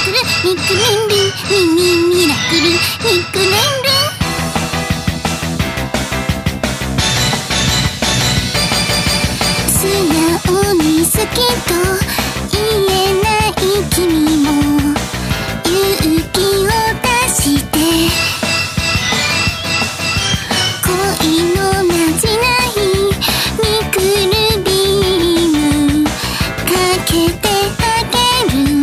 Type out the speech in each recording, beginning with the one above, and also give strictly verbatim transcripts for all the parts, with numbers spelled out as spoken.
クルニックネームミミミラクルニックネーム素直に好きと言えない君も勇気を出して恋のなじないミクルビームかけてあげるわ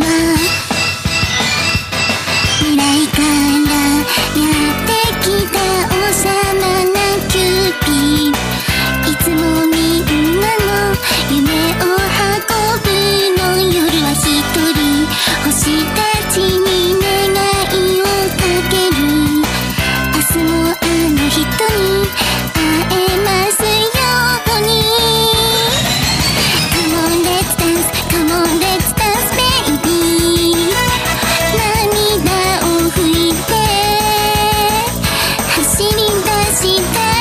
未来からやってきた幼なキューピーいつもみんなの夢を運ぶの夜は一人星たちに願いをかける明日もあの人に会えますように Come on let's dance Come on let's dance baby 涙を拭いて走り出した